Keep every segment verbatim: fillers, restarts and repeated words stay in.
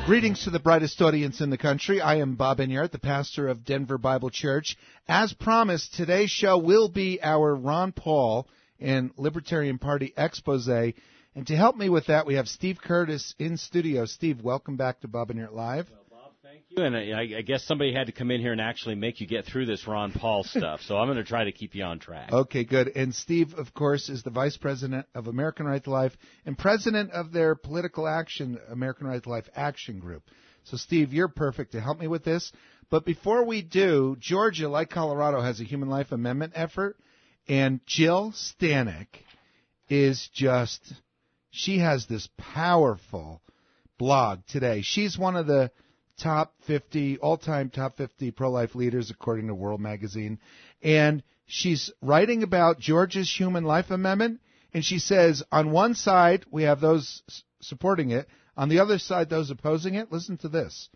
Greetings to the brightest audience in the country. I am Bob Enyart, the pastor of Denver Bible Church. As promised, today's show will be our Ron Paul and Libertarian Party expose. And to help me with that, we have Steve Curtis in studio. Steve, welcome back to Bob Enyart Live. Thank you, and I, I guess somebody had to come in here and actually make you get through this Ron Paul stuff, so I'm going to try to keep you on track. Okay, good. And Steve, of course, is the Vice President of American Right to Life and President of their Political Action, American Right to Life Action Group. So, Steve, you're perfect to help me with this. But before we do, Georgia, like Colorado, has a Human Life Amendment effort, and Jill Stanek is just, she has this powerful blog today. She's one of the top fifty, all-time top fifty pro-life leaders, according to World Magazine. And she's writing about Georgia's Human Life Amendment, and she says, on one side, we have those supporting it. On the other side, those opposing it. Listen to this.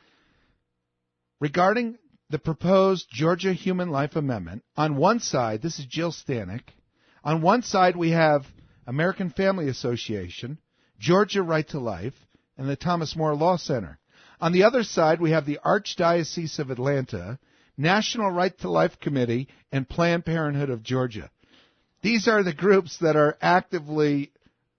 Regarding the proposed Georgia Human Life Amendment, on one side, this is Jill Stanek, on one side we have American Family Association, Georgia Right to Life, and the Thomas More Law Center. On the other side, we have the Archdiocese of Atlanta, National Right to Life Committee, and Planned Parenthood of Georgia. These are the groups that are actively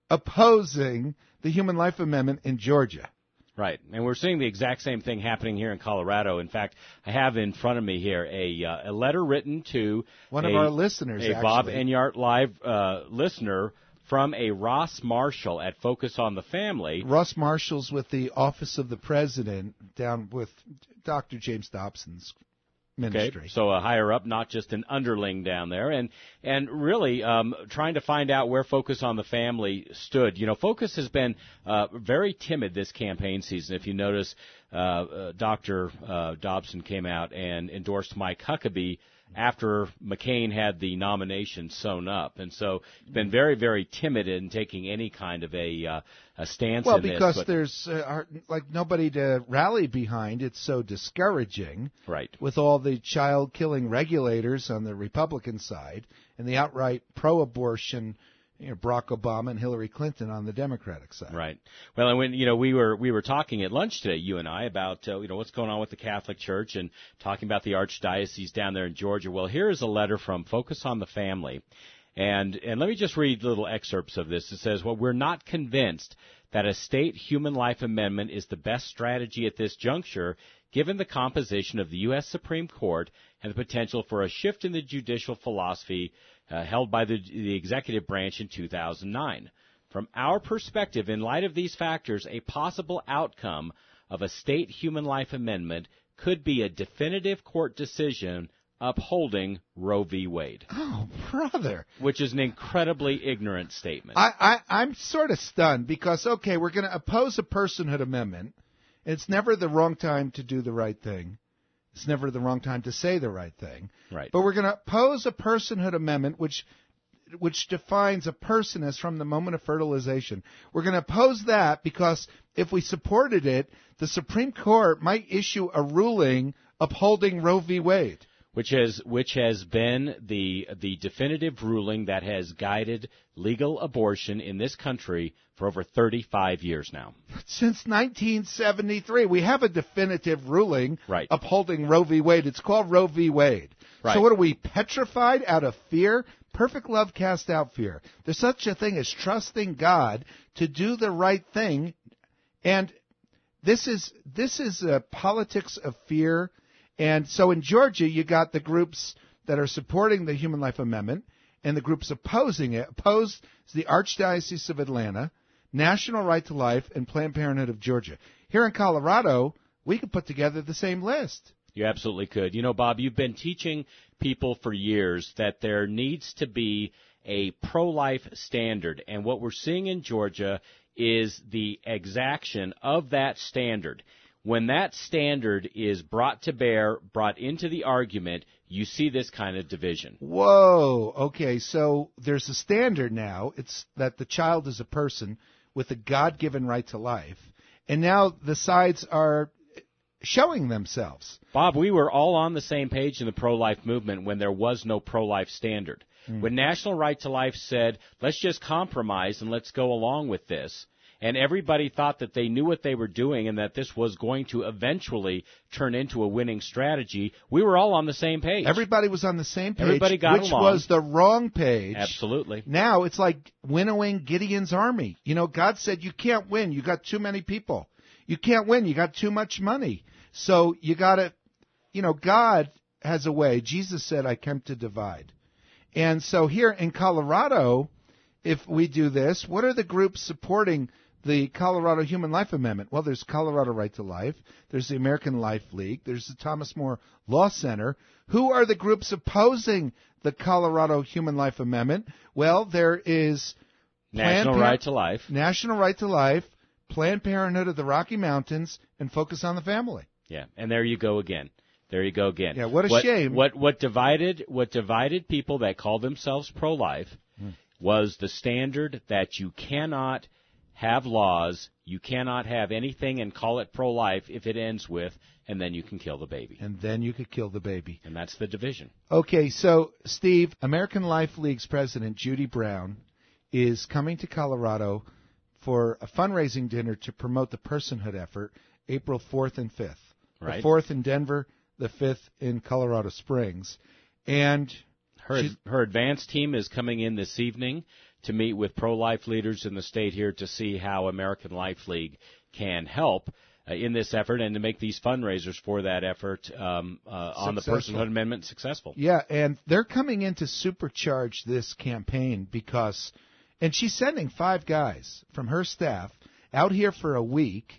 opposing the Human Life Amendment in Georgia. Right, and we're seeing the exact same thing happening here in Colorado. In fact, I have in front of me here a uh, a letter written to one a, of our listeners, a actually. Bob Enyart Live uh, listener, from a Ross Marshall at Focus on the Family. Ross Marshall's with the Office of the President down with Doctor James Dobson's ministry. Okay, so a higher up, not just an underling down there. And and really um, trying to find out where Focus on the Family stood. You know, Focus has been uh, very timid this campaign season. If you notice, uh, uh, Doctor Uh, Dobson came out and endorsed Mike Huckabee after McCain had the nomination sewn up. And so it's been very, very timid in taking any kind of a, uh, a stance well, in this. Well, because but, there's uh, like nobody to rally behind. It's so discouraging. Right. With all the child-killing regulators on the Republican side and the outright pro-abortion, you know, Barack Obama and Hillary Clinton on the Democratic side. Right. Well, and when you know we were we were talking at lunch today, you and I, about uh, you know what's going on with the Catholic Church and talking about the Archdiocese down there in Georgia. Well, here is a letter from Focus on the Family, and and let me just read little excerpts of this. It says, "Well, we're not convinced that a state human life amendment is the best strategy at this juncture, given the composition of the U S Supreme Court and the potential for a shift in the judicial philosophy Uh, held by the, the executive branch in two thousand nine. From our perspective, in light of these factors, a possible outcome of a state human life amendment could be a definitive court decision upholding Roe v. Wade." Oh, brother. Which is an incredibly ignorant statement. I, I, I'm sort of stunned because, okay, we're going to oppose a personhood amendment. It's never the wrong time to do the right thing. It's never the wrong time to say the right thing. Right. But we're going to oppose a personhood amendment, which which defines a person as from the moment of fertilization. We're going to oppose that because if we supported it, the Supreme Court might issue a ruling upholding Roe v. Wade. Which has which has been the the definitive ruling that has guided legal abortion in this country for over thirty-five years now. Since nineteen seventy-three, we have a definitive ruling right. upholding Roe v. Wade. It's called Roe v. Wade. Right. So what are we, petrified out of fear? Perfect love casts out fear. There's such a thing as trusting God to do the right thing, and this is this is a politics of fear. And so in Georgia, you got the groups that are supporting the Human Life Amendment and the groups opposing it. Opposed is the Archdiocese of Atlanta, National Right to Life, and Planned Parenthood of Georgia. Here in Colorado, we could put together the same list. You absolutely could. You know, Bob, you've been teaching people for years that there needs to be a pro-life standard. And what we're seeing in Georgia is the exaction of that standard. When that standard is brought to bear, brought into the argument, you see this kind of division. Whoa. Okay, so there's a standard now. It's that the child is a person with a God-given right to life. And now the sides are showing themselves. Bob, we were all on the same page in the pro-life movement when there was no pro-life standard. Mm. When National Right to Life said, let's just compromise and let's go along with this, and everybody thought that they knew what they were doing and that this was going to eventually turn into a winning strategy, we were all on the same page. Everybody was on the same page, Everybody got which along. was the wrong page. Absolutely. Now it's like winnowing Gideon's army. You know, God said you can't win. You got too many people. You can't win. You got too much money. So you got to, you know, God has a way. Jesus said, I came to divide. And so here in Colorado, if we do this, what are the groups supporting the Colorado Human Life Amendment? Well, there's Colorado Right to Life. There's the American Life League. There's the Thomas More Law Center. Who are the groups opposing the Colorado Human Life Amendment? Well, there is National Planned Right to Life. National Right to Life, Planned Parenthood of the Rocky Mountains, and Focus on the Family. Yeah, and there you go again. There you go again. Yeah, what a what, shame. What what divided what divided people that call themselves pro-life Hmm. was the standard that you cannot have laws, you cannot have anything and call it pro-life if it ends with, and then you can kill the baby. And then you could kill the baby. And that's the division. Okay, so, Steve, American Life League's president, Judy Brown, is coming to Colorado for a fundraising dinner to promote the personhood effort, April fourth and fifth. Right. The fourth in Denver, the fifth in Colorado Springs. And her she's- her advance team is coming in this evening to meet with pro-life leaders in the state here to see how American Life League can help uh, in this effort and to make these fundraisers for that effort um, uh, on the Successful. Personhood Amendment successful. Yeah, and they're coming in to supercharge this campaign because, and she's sending five guys from her staff out here for a week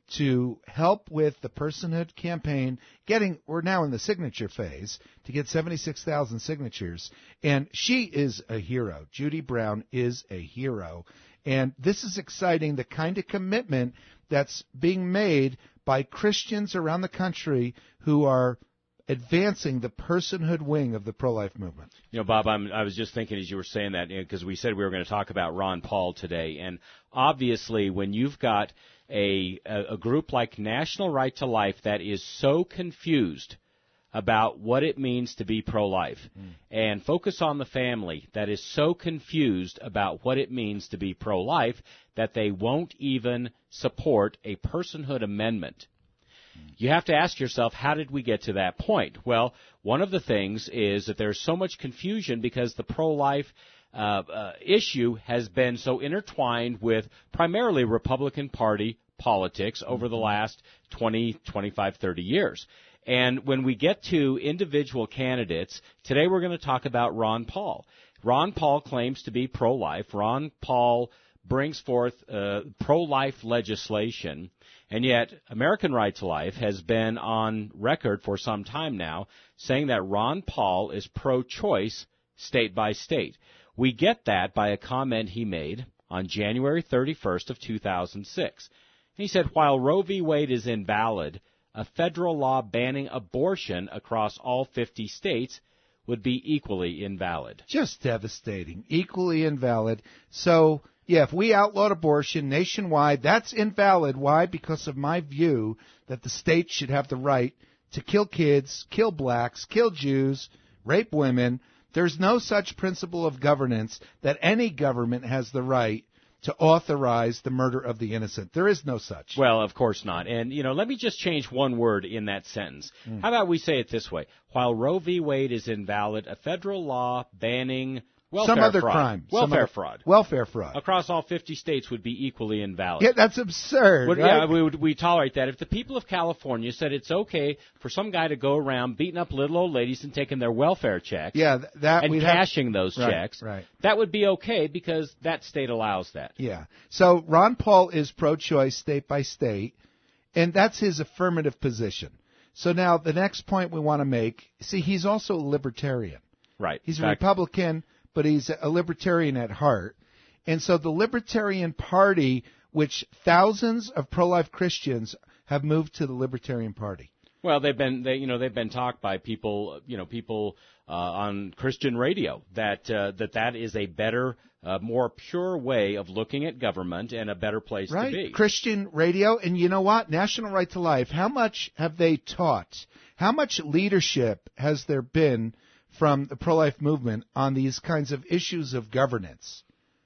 to help with the personhood campaign. Getting, we're now in the signature phase to get seventy-six thousand signatures, and she is a hero. Judy Brown is a hero, and this is exciting. The kind of commitment that's being made by Christians around the country who are advancing the personhood wing of the pro-life movement. You know, Bob, I'm, I was just thinking as you were saying that, because we said we were going to talk about Ron Paul today, and obviously when you've got a, a, a group like National Right to Life that is so confused about what it means to be pro-life, mm. and Focus on the Family that is so confused about what it means to be pro-life that they won't even support a personhood amendment, you have to ask yourself, how did we get to that point? Well, one of the things is that there's so much confusion because the pro-life uh, uh, issue has been so intertwined with primarily Republican Party politics over the last twenty, twenty-five, thirty years. And when we get to individual candidates, today we're going to talk about Ron Paul. Ron Paul claims to be pro-life. Ron Paul brings forth uh, pro-life legislation. And yet, American Right to Life has been on record for some time now saying that Ron Paul is pro-choice state by state. We get that by a comment he made on January thirty-first of two thousand six. He said, while Roe v. Wade is invalid, a federal law banning abortion across all fifty states would be equally invalid. Just devastating. Equally invalid. So, yeah, if we outlawed abortion nationwide, that's invalid. Why? Because of my view that the state should have the right to kill kids, kill blacks, kill Jews, rape women. There's no such principle of governance that any government has the right to authorize the murder of the innocent. There is no such. Well, of course not. And, you know, let me just change one word in that sentence. Mm. How about we say it this way? While Roe v. Wade is invalid, a federal law banning welfare Some other fraud, crime. welfare other, fraud. Welfare fraud. Across all fifty states would be equally invalid. Yeah, that's absurd, would, right? Yeah, we would we tolerate that. If the people of California said it's okay for some guy to go around beating up little old ladies and taking their welfare checks, yeah, that and we'd cashing have, those right, checks, right. that would be okay because that state allows that. Yeah. So Ron Paul is pro-choice state by state, and that's his affirmative position. So now the next point we want to make, see, he's also a libertarian. Right. He's a fact, Republican, but he's a libertarian at heart. And so the Libertarian Party, which thousands of pro-life Christians have moved to the Libertarian Party. Well, they've been, they, you know, they've been talked by people, you know, people uh, on Christian radio that uh, that that is a better, uh, more pure way of looking at government and a better place right. to be. Christian radio, and you know what? National Right to Life. How much have they taught? How much leadership has there been from the pro-life movement on these kinds of issues of governance?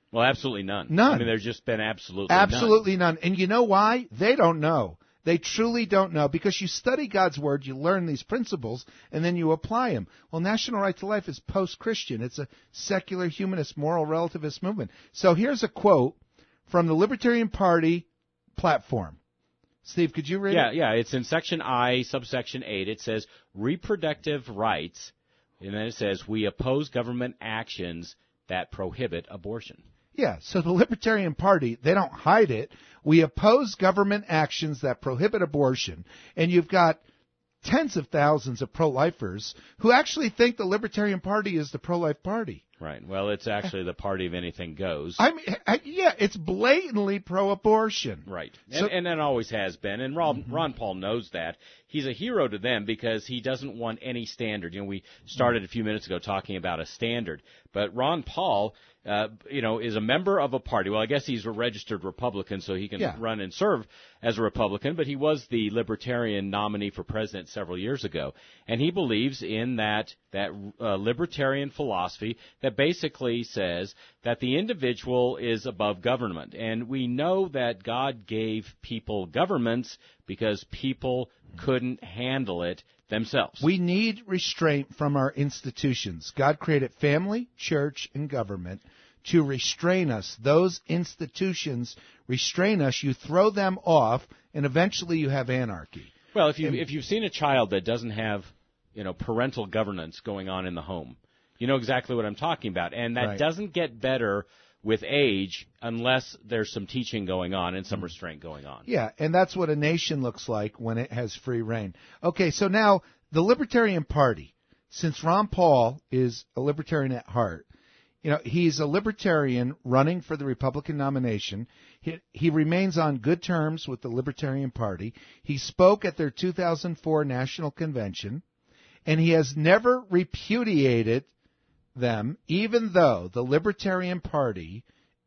Well, absolutely none. None. I mean, there's just been absolutely Absolutely none. none. And you know why? They don't know. They truly don't know, because you study God's Word, you learn these principles, and then you apply them. Well, National Right to Life is post-Christian. It's a secular, humanist, moral relativist movement. So here's a quote from the Libertarian Party platform. Steve, could you read yeah, it? Yeah, yeah. It's in Section I, subsection eight. It says, reproductive rights, and then it says, we oppose government actions that prohibit abortion. Yeah, so the Libertarian Party, they don't hide it. We oppose government actions that prohibit abortion. And you've got tens of thousands of pro-lifers who actually think the Libertarian Party is the pro-life party. Right. Well, it's actually the party of anything goes. I mean, I, yeah, it's blatantly pro-abortion. Right. So, and, and that always has been. And Ron, mm-hmm. Ron Paul knows that. He's a hero to them because he doesn't want any standard. You know, we started a few minutes ago talking about a standard. But Ron Paul, uh, you know, is a member of a party. Well, I guess he's a registered Republican, so he can yeah. run and serve as a Republican. But he was the Libertarian nominee for president several years ago. And he believes in that, that uh, Libertarian philosophy that basically says that the individual is above government. And we know that God gave people governments because people couldn't handle it themselves. We need restraint from our institutions. God created family, church, and government to restrain us. Those institutions restrain us. You throw them off, and eventually you have anarchy. Well, if you and, if you've seen a child that doesn't have, you know, parental governance going on in the home, you know exactly what I'm talking about. And that right. doesn't get better with age unless there's some teaching going on and some restraint going on. Yeah, and that's what a nation looks like when it has free reign. Okay, so now the Libertarian Party, since Ron Paul is a libertarian at heart, you know, he's a libertarian running for the Republican nomination. He, he remains on good terms with the Libertarian Party. He spoke at their two thousand four National Convention, and he has never repudiated them, even though the Libertarian Party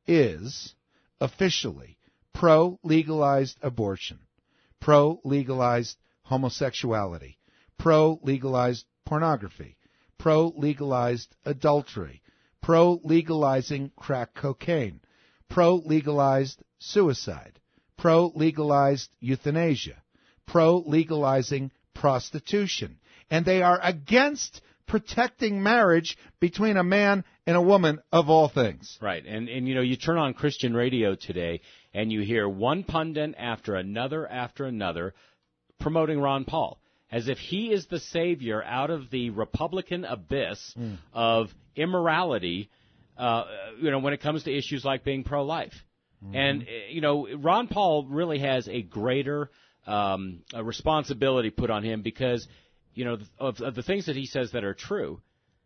is officially pro-legalized abortion, pro-legalized homosexuality, pro-legalized pornography, pro-legalized adultery, pro-legalizing crack cocaine, pro-legalized suicide, pro-legalized euthanasia, pro-legalizing prostitution. And they are against protecting marriage between a man and a woman, of all things. Right. And, and you know, you turn on Christian radio today, and you hear one pundit after another after another promoting Ron Paul, as if he is the savior out of the Republican abyss mm. of immorality, uh, you know, when it comes to issues like being pro-life. Mm-hmm. And, you know, Ron Paul really has a greater um, a responsibility put on him because, you know, of, of the things that he says that are true,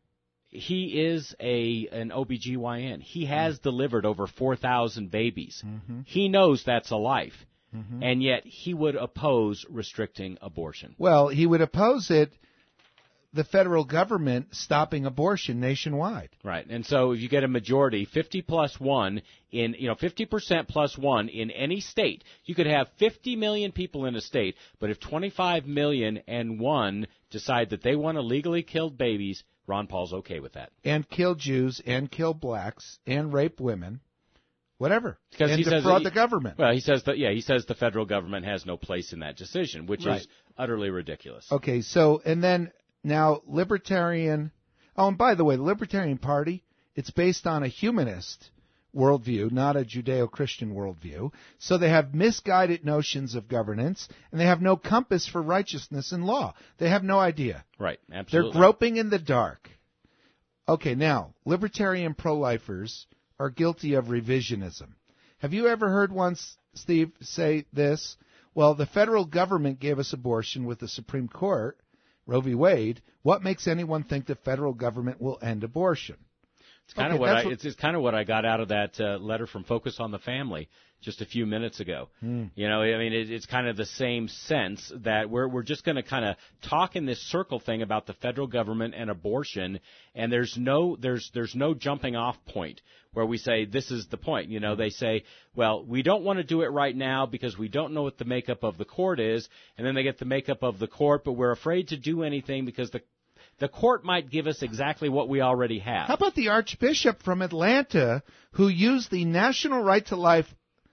he is a an O B G Y N. He has mm-hmm. delivered over four thousand babies. Mm-hmm. He knows that's a life. Mm-hmm. And yet he would oppose restricting abortion. Well, he would oppose it, the federal government stopping abortion nationwide. Right. And so if you get a majority, fifty plus one in, you know, fifty percent plus one in any state, you could have fifty million people in a state, but if twenty-five million and one decide that they want to legally kill babies, Ron Paul's okay with that. And kill Jews and kill blacks and rape women. Whatever. Because and he defraud says he, the government. Well, he says that, yeah, he says the federal government has no place in that decision, which right. is utterly ridiculous. Okay, so, and then now libertarian, oh, and by the way, the Libertarian Party, it's based on a humanist worldview, not a Judeo-Christian worldview. So they have misguided notions of governance, and they have no compass for righteousness and law. They have no idea. Right, absolutely. They're groping in the dark. Okay, now, libertarian pro-lifers are guilty of revisionism. Have you ever heard once, Steve, say this? Well, the federal government gave us abortion with the Supreme Court, Roe v. Wade. What makes anyone think the federal government will end abortion? It's kind okay, of what I, what, it's, it's kind of what I got out of that uh, letter from Focus on the Family just a few minutes ago. Mm. You know, I mean, it, it's kind of the same sense that we're we're just going to kind of talk in this circle thing about the federal government and abortion, and there's no there's there's no jumping off point where we say this is the point. You know, they say, well, we don't want to do it right now because we don't know what the makeup of the court is, and then they get the makeup of the court, but we're afraid to do anything because the the court might give us exactly what we already have. How about the Archbishop from Atlanta who used the National Right to Life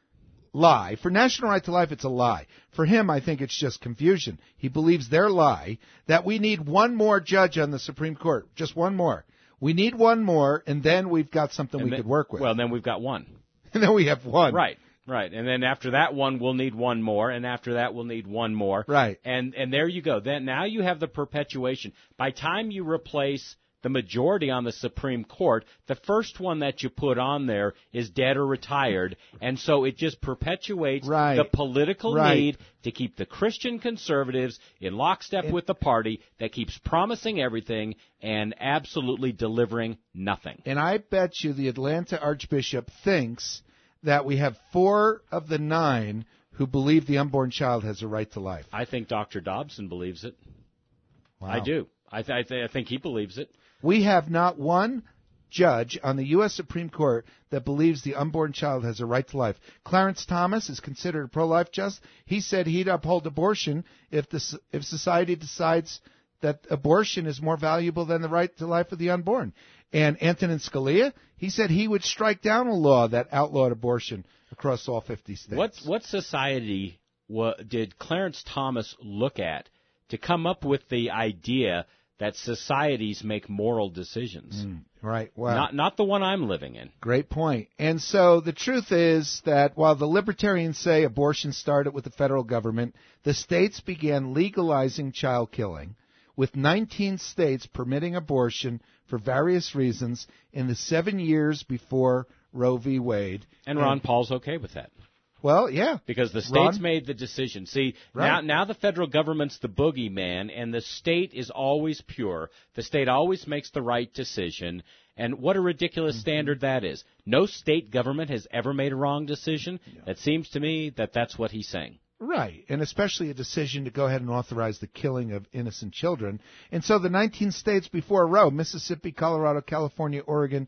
lie? For National Right to Life, it's a lie. For him, I think it's just confusion. He believes their lie that we need one more judge on the Supreme Court, just one more. We need one more, and then we've got something and we then, could work with. Well, then we've got one. And then we have one. Right. Right, and then after that one, we'll need one more, and after that, we'll need one more. Right. And and there you go. Then now you have the perpetuation. By time you replace the majority on the Supreme Court, the first one that you put on there is dead or retired, and so it just perpetuates right. the political right. need to keep the Christian conservatives in lockstep and, with the party that keeps promising everything and absolutely delivering nothing. And I bet you the Atlanta Archbishop thinks that we have four of the nine who believe the unborn child has a right to life. I think Doctor Dobson believes it. Wow. I do. I, th- I, th- I think he believes it. We have not one judge on the U S Supreme Court that believes the unborn child has a right to life. Clarence Thomas is considered a pro-life justice. He said he'd uphold abortion if the if society decides that abortion is more valuable than the right to life of the unborn. And Antonin Scalia, he said he would strike down a law that outlawed abortion across all fifty states. What, what society wa- did Clarence Thomas look at to come up with the idea that societies make moral decisions? Mm, right. Well, not, not the one I'm living in. Great point. And so the truth is that while the libertarians say abortion started with the federal government, the states began legalizing child killing, with nineteen states permitting abortion for various reasons in the seven years before Roe v. Wade. And Ron and, Paul's okay with that. Well, yeah. Because the states Ron, made the decision. See, right. now now the federal government's the boogeyman, and the state is always pure. The state always makes the right decision. And what a ridiculous mm-hmm. standard that is. No state government has ever made a wrong decision. Yeah. It seems to me that that's what he's saying. Right, and especially a decision to go ahead and authorize the killing of innocent children. And so the nineteen states before Roe, Mississippi, Colorado, California, Oregon,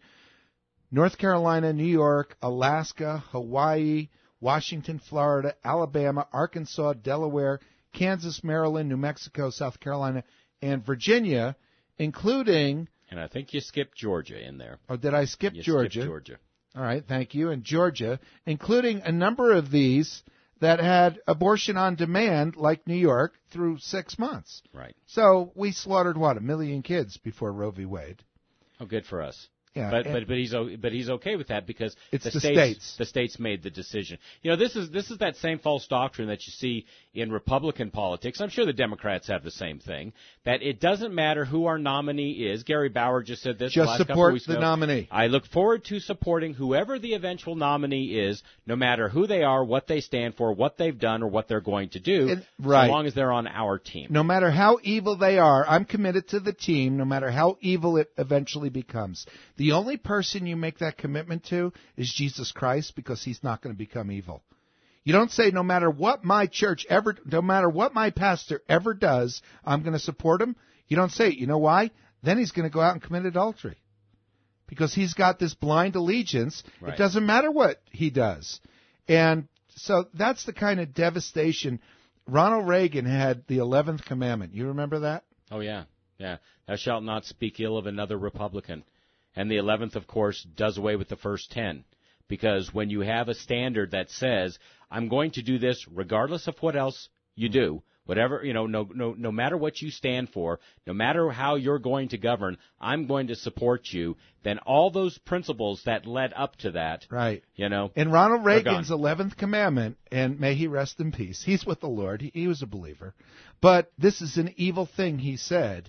North Carolina, New York, Alaska, Hawaii, Washington, Florida, Alabama, Arkansas, Delaware, Kansas, Maryland, New Mexico, South Carolina, and Virginia, including... And I think you skipped Georgia in there. Oh, did I skip you Georgia? Skipped Georgia. All right, thank you. And Georgia, including a number of these that had abortion on demand, like New York, through six months. Right. So we slaughtered, what, a million kids before Roe v. Wade. Oh, good for us. Yeah, but but but he's but he's okay with that because it's the, the states, states the states made the decision. You know, this is this is that same false doctrine that you see in Republican politics. I'm sure the Democrats have the same thing. That it doesn't matter who our nominee is. Gary Bauer just said this. Just the last support couple weeks the ago. nominee. I look forward to supporting whoever the eventual nominee is, no matter who they are, what they stand for, what they've done, or what they're going to do. And, right. So long as they're on our team. No matter how evil they are, I'm committed to the team. No matter how evil it eventually becomes. The only person you make that commitment to is Jesus Christ, because he's not going to become evil. You don't say, no matter what my church ever, no matter what my pastor ever does, I'm going to support him. You don't say it. You know why? Then he's going to go out and commit adultery, because he's got this blind allegiance. Right. It doesn't matter what he does. And so that's the kind of devastation. Ronald Reagan had the eleventh commandment. You remember that? Oh, yeah. Yeah. Thou shalt not speak ill of another Republican. And the eleventh, of course, does away with the first ten. Because when you have a standard that says, I'm going to do this regardless of what else you do, whatever, you know, no, no, no matter what you stand for, no matter how you're going to govern, I'm going to support you, then all those principles that led up to that, right? You know, in Ronald Reagan's eleventh commandment, and may he rest in peace, he's with the Lord, he, he was a believer, but this is an evil thing he said,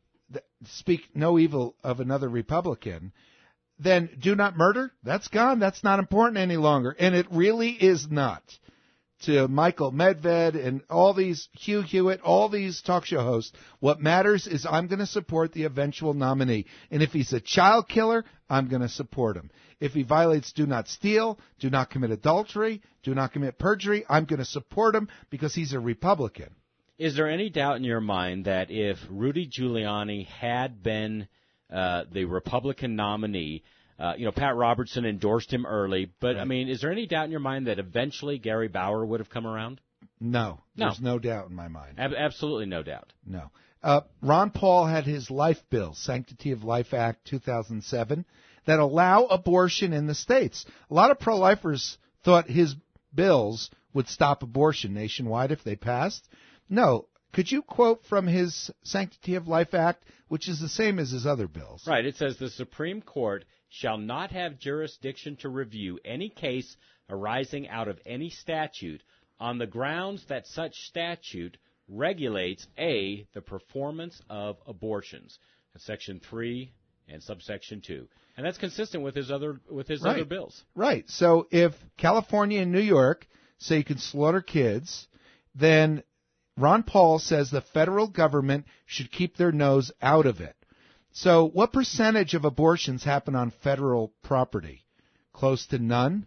speak no evil of another Republican. Then do not murder, that's gone, that's not important any longer, and it really is not. To Michael Medved and all these, Hugh Hewitt, all these talk show hosts, what matters is I'm going to support the eventual nominee. And if he's a child killer, I'm going to support him. If he violates do not steal, do not commit adultery, do not commit perjury, I'm going to support him because he's a Republican. Is there any doubt in your mind that if Rudy Giuliani had been uh, the Republican nominee, Uh, you know, Pat Robertson endorsed him early, but, right. I mean, is there any doubt in your mind that eventually Gary Bauer would have come around? No. No. There's no doubt in my mind. Ab- absolutely no doubt. No. Uh, Ron Paul had his Life Bill, Sanctity of Life Act two thousand seven, that allow abortion in the states. A lot of pro-lifers thought his bills would stop abortion nationwide if they passed. No. Could you quote from his Sanctity of Life Act, which is the same as his other bills? Right. It says the Supreme Court shall not have jurisdiction to review any case arising out of any statute on the grounds that such statute regulates, A, the performance of abortions. That's Section three and subsection two. And that's consistent with his other with his right. other bills. Right. So if California and New York say you can slaughter kids, then Ron Paul says the federal government should keep their nose out of it. So what percentage of abortions happen on federal property? Close to none?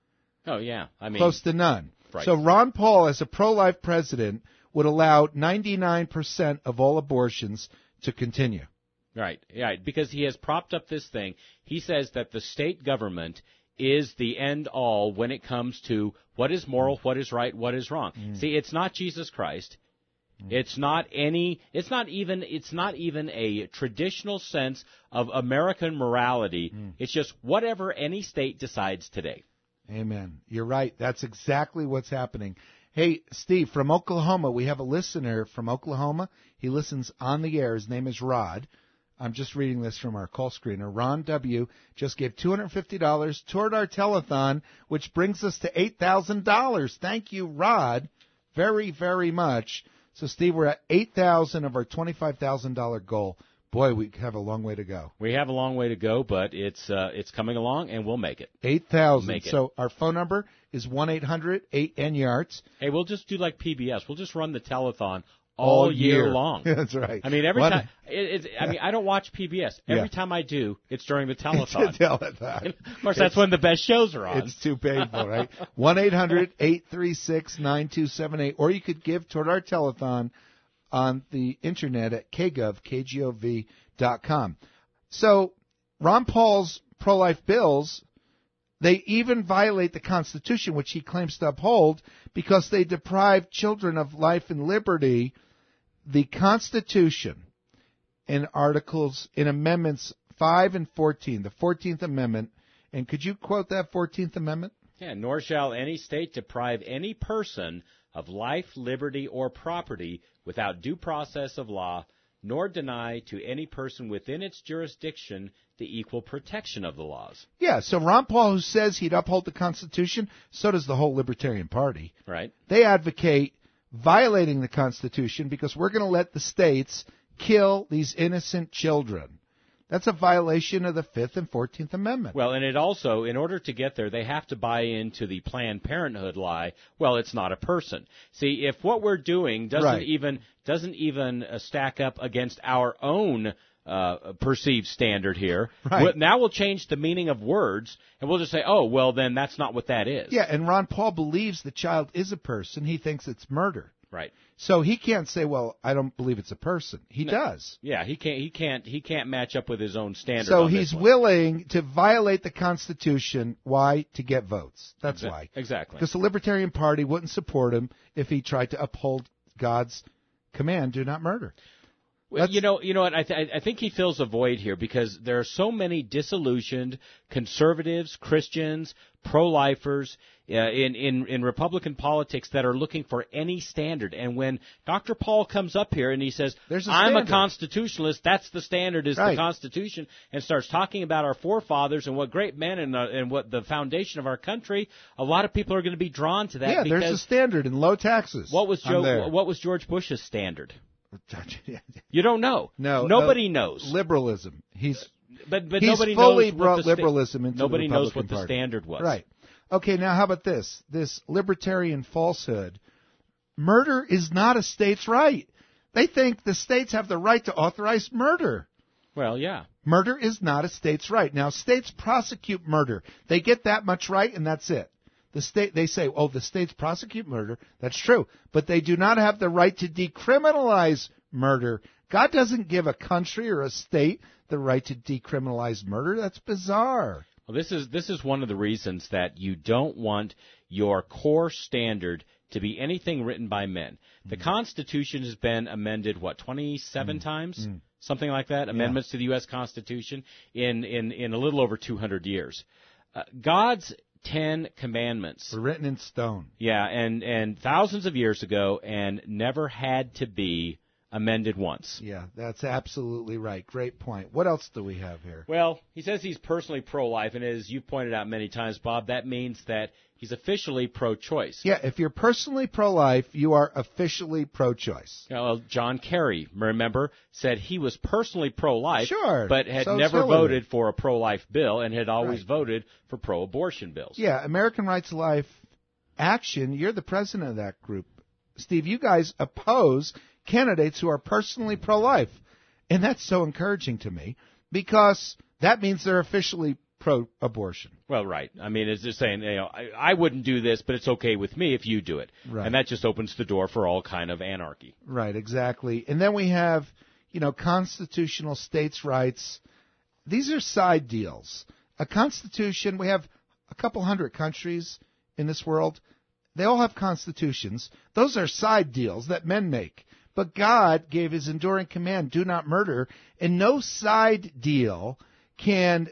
Oh, yeah. I mean, Close to none. Right. So Ron Paul, as a pro-life president, would allow ninety-nine percent of all abortions to continue. Right, right, because he has propped up this thing. He says that the state government is the end-all when it comes to what is moral, what is right, what is wrong. Mm. See, it's not Jesus Christ. Mm. It's not any. It's not even. It's not even a traditional sense of American morality. Mm. It's just whatever any state decides today. Amen. You're right. That's exactly what's happening. Hey, Steve, from Oklahoma, we have a listener from Oklahoma. He listens on the air. His name is Rod. I'm just reading this from our call screener. Ron W. just gave two hundred fifty dollars toward our telethon, which brings us to eight thousand dollars. Thank you, Rod, very, very much. So, Steve, we're at eight thousand dollars of our twenty-five thousand dollars goal. Boy, we have a long way to go. We have a long way to go, but it's uh, it's coming along, and we'll make it. eight thousand. We'll so our phone number is one eight hundred eight N Y A R D S. Hey, we'll just do like P B S. We'll just run the telethon all, all year. year long. That's right. I mean, every One, time. It, it, I mean, I don't watch P B S. Every yeah. time I do, it's during the telethon. It's a telethon. Of course, that's it's, when the best shows are on. It's too painful, right? one eight hundred eight three six nine two seven eight. Or you could give toward our telethon on the internet at k gov, K G O V dot com. So Ron Paul's pro-life bills, they even violate the Constitution, which he claims to uphold, because they deprive children of life and liberty. The Constitution in Articles, in Amendments five and fourteen, the fourteenth Amendment, and could you quote that fourteenth Amendment? Yeah, nor shall any state deprive any person of life, liberty, or property without due process of law, nor deny to any person within its jurisdiction the equal protection of the laws. Yeah, so Ron Paul, who says he'd uphold the Constitution, so does the whole Libertarian Party. Right. They advocate violating the Constitution because we're going to let the states kill these innocent children. That's a violation of the fifth and fourteenth Amendment. Well, and it also, in order to get there, they have to buy into the Planned Parenthood lie. Well, it's not a person. See, if what we're doing doesn't right. even doesn't even uh, stack up against our own uh, perceived standard here, right. we'll, now we'll change the meaning of words, and we'll just say, oh, well, then that's not what that is. Yeah, and Ron Paul believes the child is a person. He thinks it's murder. Right. So he can't say, "Well, I don't believe it's a person." He no. does. Yeah, he can't. He can't. He can't match up with his own standard. So on he's this one. willing to violate the Constitution. Why? To get votes. That's Exa- why. Exactly. Because the Libertarian Party wouldn't support him if he tried to uphold God's command: "Do not murder." Well, you know, you know what? I, th- I think he fills a void here because there are so many disillusioned conservatives, Christians, pro-lifers uh, in, in in Republican politics that are looking for any standard. And when Doctor Paul comes up here and he says, There's a "I'm standard. a constitutionalist," that's the standard is right. the Constitution, and starts talking about our forefathers and what great men and uh, and what the foundation of our country. A lot of people are going to be drawn to that. Yeah, because there's a standard in low taxes. What was Joe? What was George Bush's standard? You You don't know. No, nobody uh, knows. Liberalism. He's but but he's nobody fully knows brought what the liberalism sta- into nobody the knows Republican what the Party. standard was. Right. Okay. Now, how about this? This libertarian falsehood. Murder is not a state's right. They think the states have the right to authorize murder. Well, yeah. Murder is not a state's right. Now, states prosecute murder. They get that much right, and that's it. The state, they say, oh, the states prosecute murder. That's true. But they do not have the right to decriminalize murder. God doesn't give a country or a state the right to decriminalize murder. That's bizarre. Well, this is this is one of the reasons that you don't want your core standard to be anything written by men. The Constitution has been amended, what, twenty-seven mm. times? Mm. Something like that? Amendments yeah. to the U S Constitution in, in, in a little over two hundred years. Uh, God's Ten Commandments were written in stone. Yeah, and, and thousands of years ago, and never had to be amended once. Yeah, that's absolutely right. Great point. What else do we have here? Well, he says he's personally pro-life, and as you've pointed out many times, Bob, that means that he's officially pro-choice. Yeah, if you're personally pro-life, you are officially pro-choice. You know, well, John Kerry, remember, said he was personally pro-life, sure, but had so never voted for a pro-life bill and had always right. voted for pro-abortion bills. Yeah, American Rights Life Action, you're the president of that group. Steve, you guys oppose candidates who are personally pro-life. And that's so encouraging to me because that means they're officially pro-abortion. Well, right. I mean, it's just saying, you know, I, I wouldn't do this, but it's okay with me if you do it. Right. And that just opens the door for all kind of anarchy. Right, exactly. And then we have, you know, constitutional states' rights. These are side deals. A constitution, we have a couple hundred countries in this world. They all have constitutions. Those are side deals that men make. But God gave his enduring command, do not murder, and no side deal can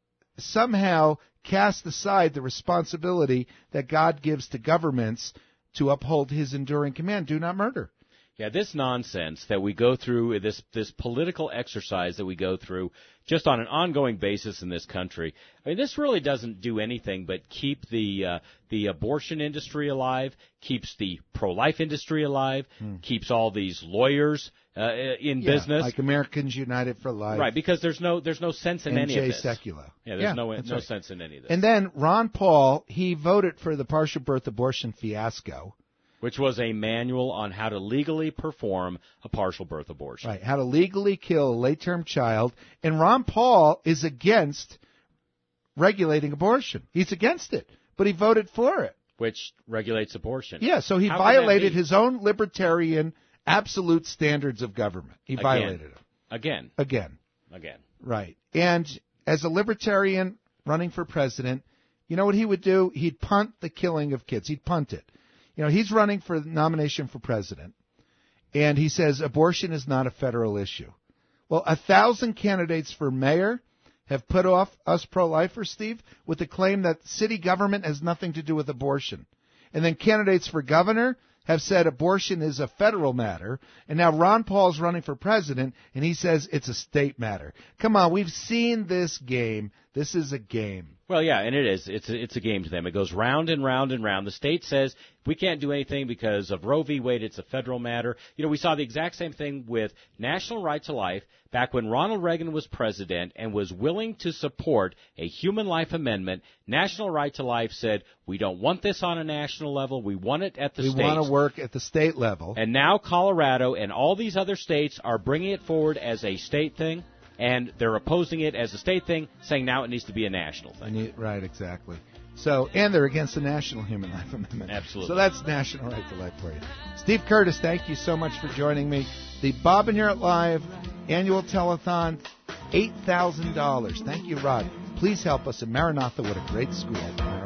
somehow cast aside the responsibility that God gives to governments to uphold his enduring command, do not murder. Yeah, this nonsense that we go through, this this political exercise that we go through just on an ongoing basis in this country, I mean, this really doesn't do anything but keep the uh, the abortion industry alive, keeps the pro-life industry alive, hmm. keeps all these lawyers uh, in yeah, business, like Americans United for Life, right? Because there's no there's no sense in and any Jay of this. Sekulow. Yeah, there's yeah, no no right. sense in any of this. And then Ron Paul, he voted for the partial birth abortion fiasco, which was a manual on how to legally perform a partial birth abortion. Right, how to legally kill a late-term child. And Ron Paul is against regulating abortion. He's against it, but he voted for it. Which regulates abortion. Yeah, so he how violated his own libertarian absolute standards of government. He Again. violated them. Again. Again. Again. Right. And as a libertarian running for president, you know what he would do? He'd punt the killing of kids. He'd punt it. You know, he's running for the nomination for president, and he says abortion is not a federal issue. Well, a thousand candidates for mayor have put off us pro-lifers, Steve, with the claim that city government has nothing to do with abortion. And then candidates for governor have said abortion is a federal matter, and now Ron Paul's running for president, and he says it's a state matter. Come on, we've seen this game. This is a game. Well, yeah, and it is. It's a, it's a game to them. It goes round and round and round. The state says we can't do anything because of Roe v. Wade. It's a federal matter. You know, we saw the exact same thing with national right to life back when Ronald Reagan was president and was willing to support a human life amendment. National right to life said, we don't want this on a national level. We want it at the we state. We want to work at the state level. And now Colorado and all these other states are bringing it forward as a state thing. And they're opposing it as a state thing, saying now it needs to be a national thing. You, right, exactly. So, and they're against the National Human Life Amendment. Absolutely. So that's National Right to Life for you. Steve Curtis, thank you so much for joining me. The Bob and You're Live annual telethon, eight thousand dollars. Thank you, Rod. Please help us in Maranatha. What a great school.